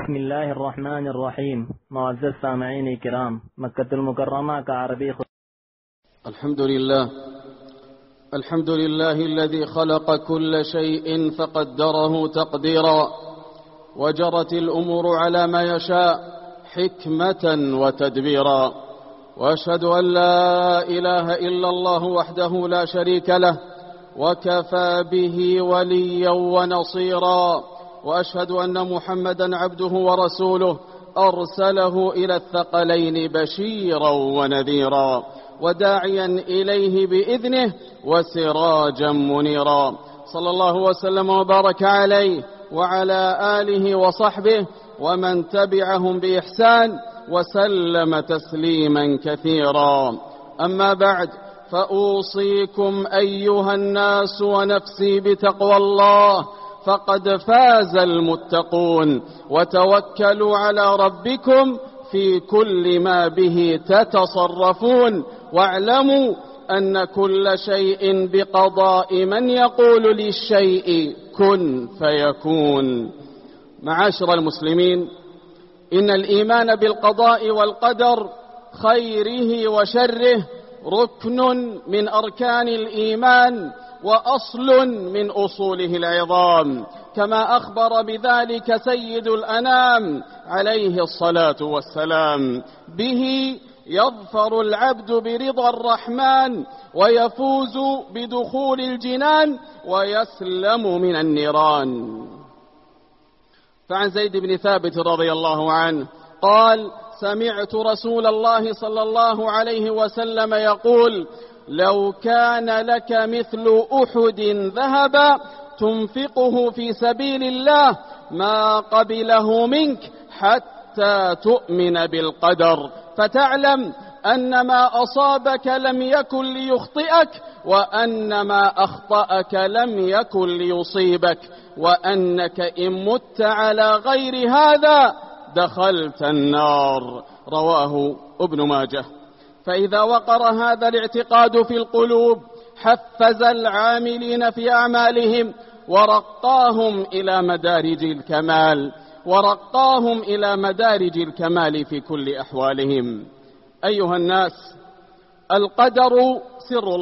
بسم الله الرحمن الرحيم. معزز سامعين الكرام، مكة المكرمة كعربي. الحمد لله الذي خلق كل شيء فقدره تقديرا، وجرت الأمور على ما يشاء حكمة وتدبيرا، وأشهد أن لا إله إلا الله وحده لا شريك له، وكفى به وليا ونصيرا، وأشهد أن محمدا عبده ورسوله أرسله إلى الثقلين بشيرا ونذيرا، وداعيا إليه بإذنه وسراجا منيرا، صلى الله وسلم وبارك عليه وعلى آله وصحبه ومن تبعهم بإحسان وسلم تسليما كثيرا. أما بعد، فأوصيكم أيها الناس ونفسي بتقوى الله، فقد فاز المتقون، وتوكلوا على ربكم في كل ما به تتصرفون، واعلموا أن كل شيء بقضاء من يقول للشيء كن فيكون. معاشر المسلمين، إن الإيمان بالقضاء والقدر خيره وشره ركن من أركان الإيمان وأصل من أصوله العظام، كما أخبر بذلك سيد الأنام عليه الصلاة والسلام. به يظفر العبد برضا الرحمن، ويفوز بدخول الجنان، ويسلم من النيران. فعن زيد بن ثابت رضي الله عنه قال: سمعت رسول الله صلى الله عليه وسلم يقول: لو كان لك مثل أحد ذهبا تنفقه في سبيل الله ما قبله منك حتى تؤمن بالقدر، فتعلم أن ما أصابك لم يكن ليخطئك، وأن ما أخطأك لم يكن ليصيبك، وأنك إن مت على غير هذا دخلت النار. رواه ابن ماجه. فإذا وقر هذا الاعتقاد في القلوب حفز العاملين في أعمالهم، ورقاهم إلى مدارج الكمال في كل أحوالهم. أيها الناس، القدر سر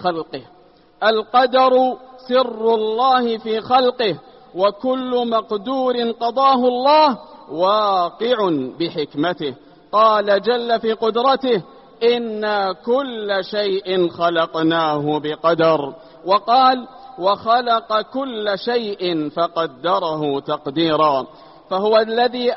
الله في خلقه، وكل مقدور قضاه الله واقع بحكمته. قال جل في قدرته: إنا كل شيء خلقناه بقدر. وقال: وخلق كل شيء فقدره تقديرا. فهو الذي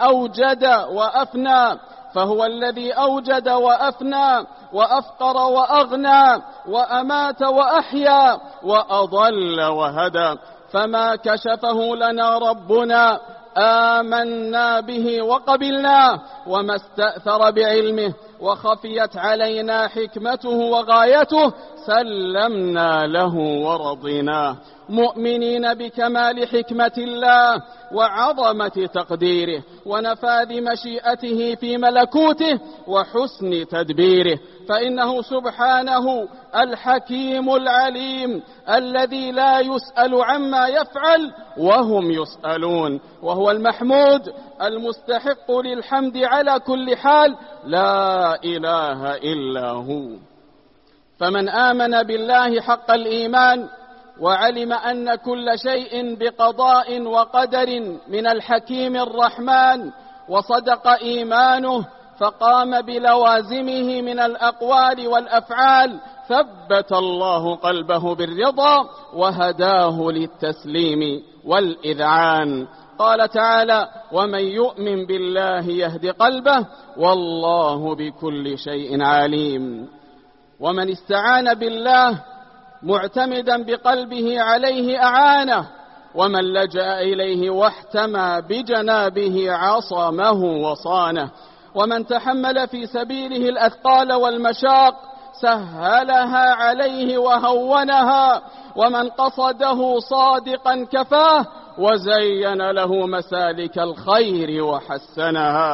أوجد وأفنى وأفقر وأغنى وأمات وأحيا وأضل وهدى. فما كشفه لنا ربنا آمنا به وقبلناه، وما استأثر بعلمه وخفيت علينا حكمته وغايته سلمنا له ورضيناه، مؤمنين بكمال حكمة الله وعظمة تقديره ونفاذ مشيئته في ملكوته وحسن تدبيره. فإنه سبحانه الحكيم العليم الذي لا يسأل عما يفعل وهم يسألون، وهو المحمود المستحق للحمد على كل حال، لا إله إلا هو. فمن آمن بالله حق الإيمان وعلم أن كل شيء بقضاء وقدر من الحكيم الرحمن، وصدق إيمانه فقام بلوازمه من الأقوال والأفعال، ثبت الله قلبه بالرضا وهداه للتسليم والإذعان. قال تعالى: ومن يؤمن بالله يهد قلبه والله بكل شيء عليم. ومن استعان بالله معتمدا بقلبه عليه أعانه، ومن لجأ إليه واحتمى بجنابه عصمه وصانه، ومن تحمل في سبيله الأثقال والمشاق سهلها عليه وهونها، ومن قصده صادقا كفاه وزين له مسالك الخير وحسنها.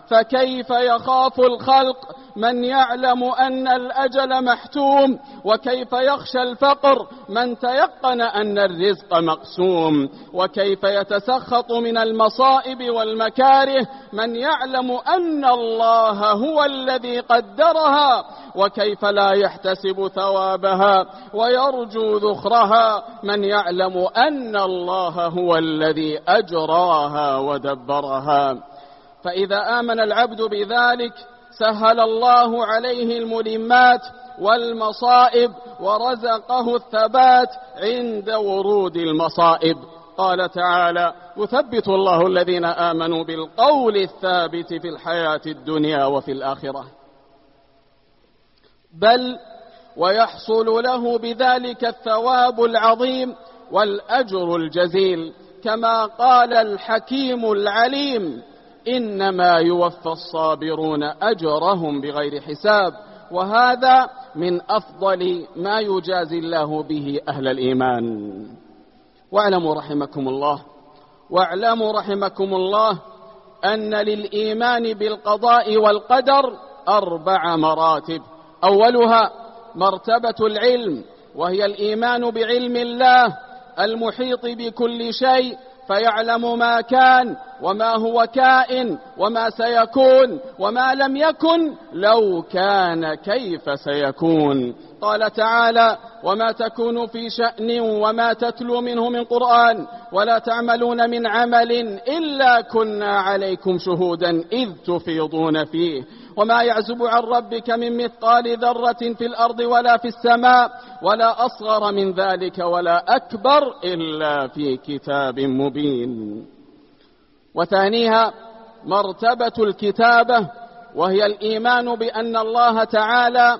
فكيف يخاف الخلق من يعلم أن الأجل محتوم؟ وكيف يخشى الفقر من تيقن أن الرزق مقسوم؟ وكيف يتسخط من المصائب والمكاره من يعلم أن الله هو الذي قدرها؟ وكيف لا يحتسب ثوابها ويرجو ذخرها من يعلم أن الله هو الذي أجراها ودبرها؟ فإذا آمن العبد بذلك سهل الله عليه الملمات والمصائب ورزقه الثبات عند ورود المصائب. قال تعالى: يثبت الله الذين آمنوا بالقول الثابت في الحياة الدنيا وفي الآخرة، بل ويحصل له بذلك الثواب العظيم والأجر الجزيل، كما قال الحكيم العليم: إنما يوفى الصابرون أجرهم بغير حساب. وهذا من أفضل ما يجازي الله به أهل الإيمان. واعلموا رحمكم الله أن للإيمان بالقضاء والقدر 4 مراتب. أولها مرتبة العلم، وهي الإيمان بعلم الله المحيط بكل شيء، فيعلم ما كان وما هو كائن وما سيكون وما لم يكن لو كان كيف سيكون. قال تعالى: وما تكون في شأن وما تتلو منه من قرآن ولا تعملون من عمل إلا كنا عليكم شهودا إذ تفيضون فيه وما يعزب عن ربك من مثقال ذرة في الأرض ولا في السماء ولا أصغر من ذلك ولا أكبر إلا في كتاب مبين. وثانيها مرتبة الكتابة، وهي الإيمان بأن الله تعالى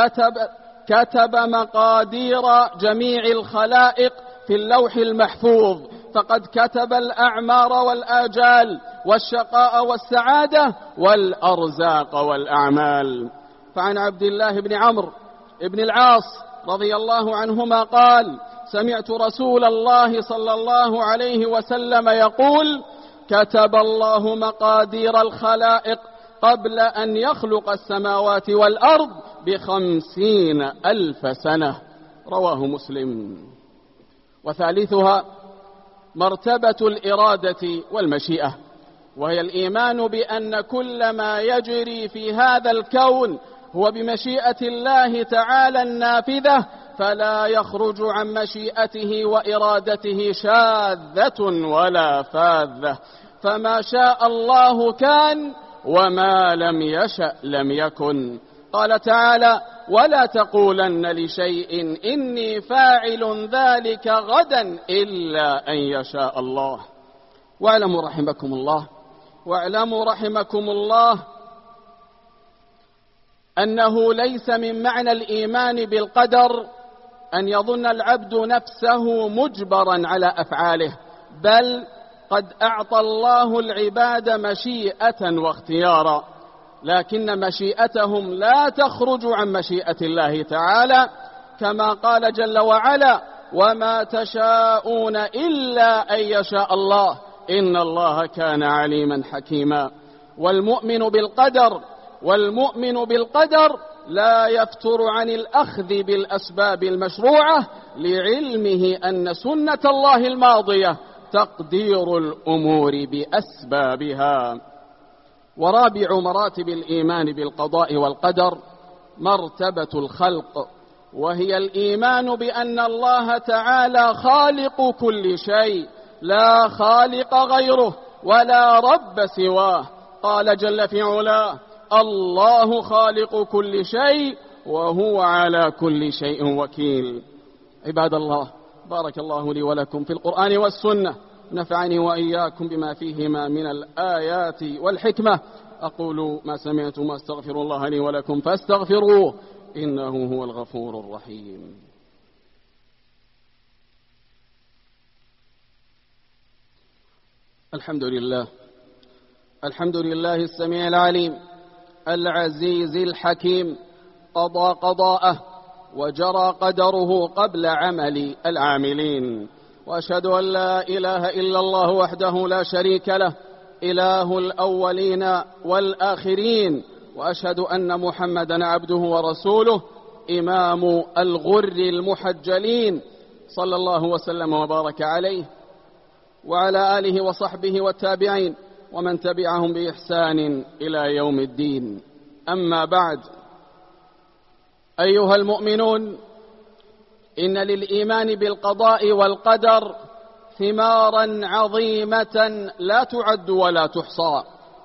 كتب مقادير جميع الخلائق في اللوح المحفوظ، فقد كتب الأعمار والآجال والشقاء والسعادة والأرزاق والأعمال. فعن عبد الله بن عمرو بن العاص رضي الله عنهما قال: سمعت رسول الله صلى الله عليه وسلم يقول: كتب الله مقادير الخلائق قبل أن يخلق السماوات والأرض ب50,000 سنة. رواه مسلم. وثالثها مرتبة الإرادة والمشيئة، وهي الإيمان بأن كل ما يجري في هذا الكون هو بمشيئة الله تعالى النافذة، فلا يخرج عن مشيئته وإرادته شاذة ولا فاذة، فما شاء الله كان وما لم يشأ لم يكن. قال تعالى: ولا تقولن لشيء إني فاعل ذلك غدا إلا أن يشاء الله. واعلموا رحمكم الله أنه ليس من معنى الإيمان بالقدر أن يظن العبد نفسه مجبرا على أفعاله، بل قد أعطى الله العباد مشيئة واختيارا، لكن مشيئتهم لا تخرج عن مشيئة الله تعالى، كما قال جل وعلا: وما تشاءون إلا أن يشاء الله إن الله كان عليما حكيما. والمؤمن بالقدر لا يفتر عن الأخذ بالأسباب المشروعة، لعلمه أن سنة الله الماضية تقدير الأمور بأسبابها. ورابع مراتب الإيمان بالقضاء والقدر مرتبة الخلق، وهي الإيمان بأن الله تعالى خالق كل شيء، لا خالق غيره ولا رب سواه. قال جل في علاه: الله خالق كل شيء وهو على كل شيء وكيل. عباد الله، بارك الله لي ولكم في القرآن والسنة، نفعني وإياكم بما فيهما من الآيات والحكمة. أقول ما سمعتم واستغفر الله لي ولكم فاستغفروه إنه هو الغفور الرحيم. الحمد لله السميع العليم العزيز الحكيم، قضى قضاءه وجرى قدره قبل عمل العاملين، وأشهد أن لا إله إلا الله وحده لا شريك له، إله الأولين والآخرين، وأشهد أن محمدا عبده ورسوله إمام الغر المحجلين، صلى الله وسلم وبارك عليه وعلى آله وصحبه والتابعين ومن تبعهم بإحسان إلى يوم الدين. أما بعد، أيها المؤمنون، إن للإيمان بالقضاء والقدر ثمارا عظيمة لا تعد ولا تحصى،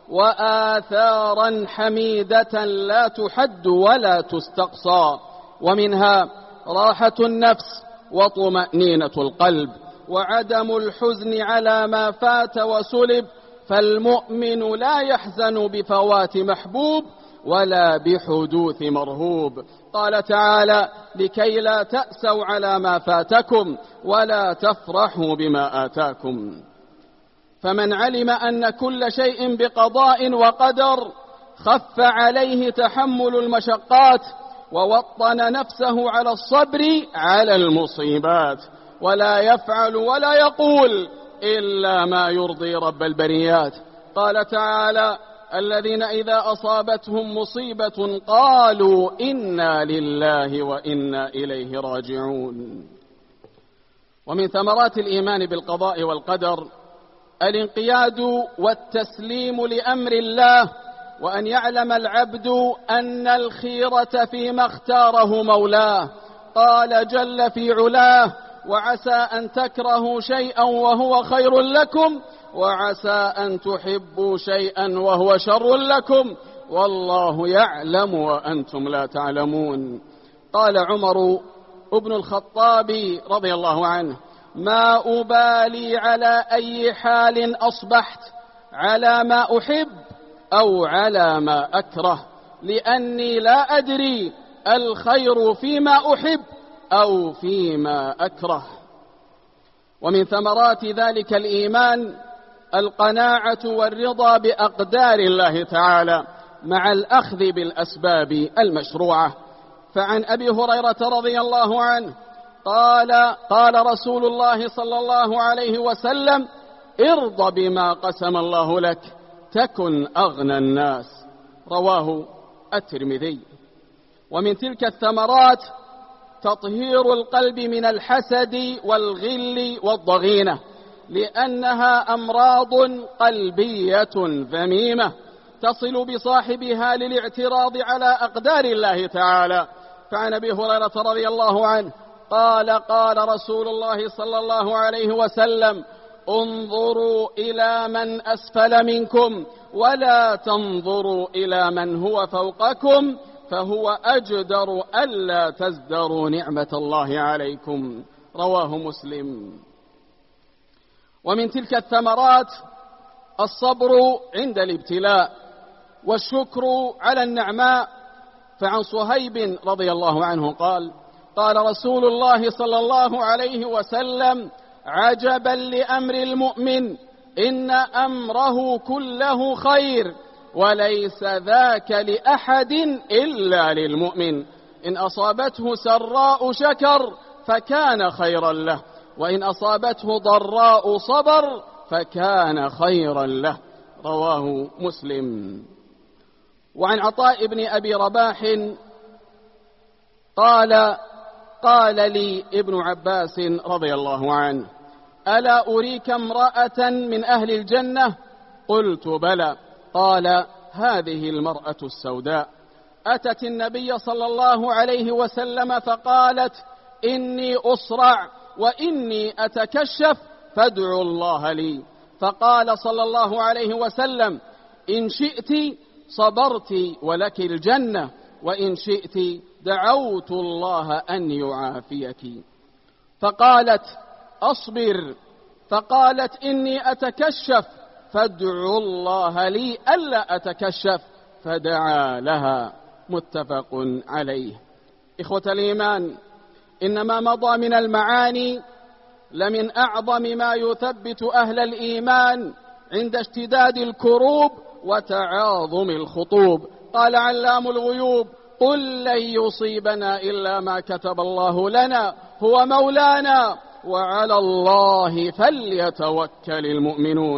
وآثارا حميدة لا تحد ولا تستقصى، ومنها راحة النفس وطمأنينة القلب وعدم الحزن على ما فات وسلب، فالمؤمن لا يحزن بفوات محبوب ولا بحدوث مرهوب. قال تعالى: لكي لا تأسوا على ما فاتكم ولا تفرحوا بما آتاكم. فمن علم أن كل شيء بقضاء وقدر خف عليه تحمل المشقات، ووطن نفسه على الصبر على المصيبات، ولا يفعل ولا يقول إلا ما يرضي رب البريات. قال تعالى: الذين إذا أصابتهم مصيبة قالوا إنا لله وإنا إليه راجعون. ومن ثمرات الإيمان بالقضاء والقدر الانقياد والتسليم لأمر الله، وأن يعلم العبد أن الخيرة فيما اختاره مولاه. قال جل في علاه: وعسى أن تكرهوا شيئا وهو خير لكم، وعسى أن تحبوا شيئا وهو شر لكم، والله يعلم وأنتم لا تعلمون. قال عمر بن الخطاب رضي الله عنه: ما أبالي على أي حال أصبحت، على ما أحب أو على ما أكره، لأني لا أدري الخير فيما أحب أو فيما أكره. ومن ثمرات ذلك الإيمان القناعة والرضا بأقدار الله تعالى مع الأخذ بالأسباب المشروعة. فعن أبي هريرة رضي الله عنه قال رسول الله صلى الله عليه وسلم: ارض بما قسم الله لك تكن أغنى الناس. رواه الترمذي. ومن تلك الثمرات تطهير القلب من الحسد والغل والضغينة، لأنها أمراض قلبية ذميمة تصل بصاحبها للاعتراض على أقدار الله تعالى. فعن أبي هريرة رضي الله عنه قال رسول الله صلى الله عليه وسلم: انظروا إلى من أسفل منكم ولا تنظروا إلى من هو فوقكم، فهو أجدر ألا تزدروا نعمة الله عليكم. رواه مسلم. ومن تلك الثمرات الصبر عند الابتلاء والشكر على النعماء. فعن صهيب رضي الله عنه قال رسول الله صلى الله عليه وسلم: عجبا لأمر المؤمن، إن أمره كله خير، وليس ذاك لأحد إلا للمؤمن، إن أصابته سراء شكر فكان خيرا له، وإن أصابته ضراء صبر فكان خيرا له. رواه مسلم. وعن عطاء بن أبي رباح قال لي ابن عباس رضي الله عنه: ألا أريك امرأة من أهل الجنة؟ قلت: بلى. قال: هذه المرأة السوداء أتت النبي صلى الله عليه وسلم فقالت: إني أصرع وإني أتكشف فادعوا الله لي. فقال صلى الله عليه وسلم: إن شئت صبرت ولك الجنة، وإن شئت دعوت الله أن يعافيك. فقالت: أصبر. فقالت: إني أتكشف فادعوا الله لي ألا أتكشف، فدعا لها. متفق عليه. إخوة الإيمان، إنما مضى من المعاني لمن أعظم ما يثبت أهل الإيمان عند اشتداد الكروب وتعاظم الخطوب. قال علام الغيوب: قل لن يصيبنا إلا ما كتب الله لنا هو مولانا وعلى الله فليتوكل المؤمنون.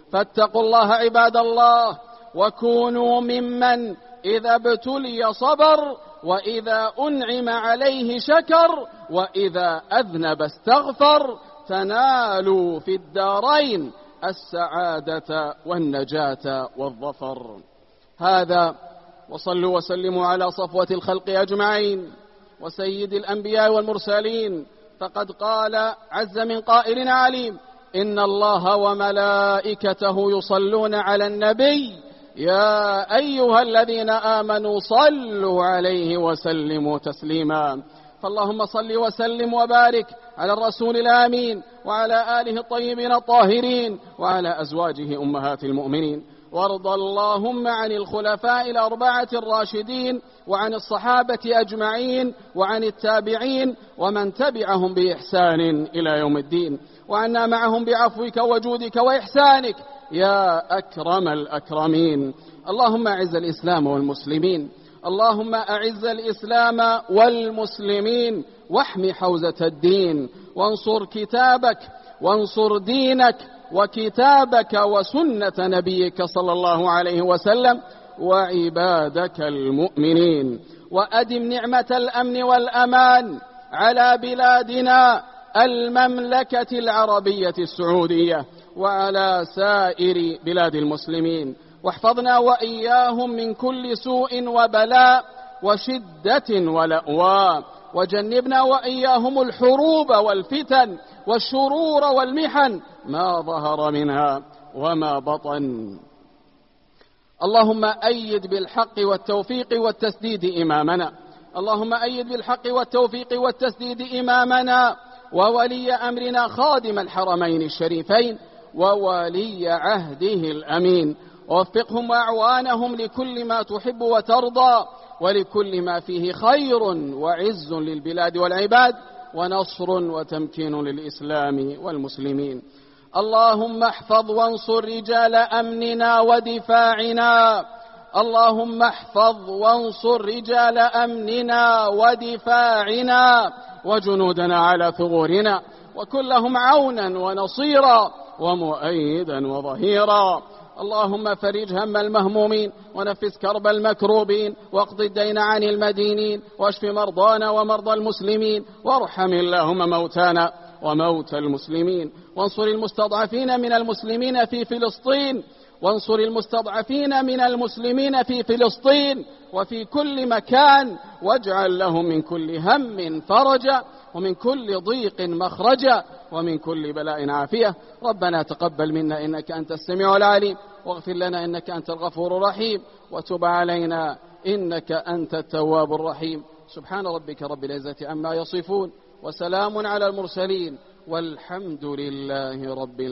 فاتقوا الله عباد الله، وكونوا ممن إذا ابتلي صبر، وإذا أنعم عليه شكر، وإذا أذنب استغفر، تنالوا في الدارين السعادة والنجاة والظفر. هذا، وصلوا وسلموا على صفوة الخلق أجمعين وسيد الأنبياء والمرسلين، فقد قال عز من قائل عليم: إن الله وملائكته يصلون على النبي يا أيها الذين آمنوا صلوا عليه وسلموا تسليما. فاللهم صل وسلم وبارك على الرسول الآمين وعلى آله الطيبين الطاهرين وعلى أزواجه أمهات المؤمنين، وارض اللهم عن الخلفاء الأربعة الراشدين وعن الصحابة أجمعين وعن التابعين ومن تبعهم بإحسان إلى يوم الدين، وعنا معهم بعفوك وجودك وإحسانك يا أكرم الأكرمين. اللهم أعز الإسلام والمسلمين، اللهم أعز الإسلام والمسلمين، واحم حوزة الدين، وانصر كتابك وانصر دينك وكتابك وسنة نبيك صلى الله عليه وسلم وعبادك المؤمنين، وأدم نعمة الأمن والأمان على بلادنا المملكة العربية السعودية وعلى سائر بلاد المسلمين، واحفظنا وإياهم من كل سوء وبلاء وشدة ولأواء، وجنبنا وإياهم الحروب والفتن والشرور والمحن ما ظهر منها وما بطن. اللهم أيد بالحق والتوفيق والتسديد إمامنا، اللهم أيد بالحق والتوفيق والتسديد إمامنا وولي أمرنا خادم الحرمين الشريفين وولي عهده الأمين، ووفقهم وأعوانهم لكل ما تحب وترضى ولكل ما فيه خير وعز للبلاد والعباد ونصر وتمكين للإسلام والمسلمين. اللهم احفظ وانصر رجال أمننا ودفاعنا، اللهم احفظ وانصر رجال أمننا ودفاعنا وجنودنا على ثغورنا، وكن لهم عونا ونصيرا ومؤيدا وظهيرا. اللهم فرج هم المهمومين ونفس كرب المكروبين واقض الدين عن المدينين واشف مرضانا ومرضى المسلمين، وارحم اللهم موتانا وموتى المسلمين، وانصر المستضعفين من المسلمين في فلسطين، وانصر المستضعفين من المسلمين في فلسطين وفي كل مكان، واجعل لهم من كل هم فرجا ومن كل ضيق مخرجا ومن كل بلاء عافية. ربنا تقبل منا إنك أنت السميع العليم، واغفر لنا إنك أنت الغفور الرحيم، وتب علينا إنك أنت التواب الرحيم. سبحان ربك رب العزة عما يصفون، وسلام على المرسلين، والحمد لله رب العالمين.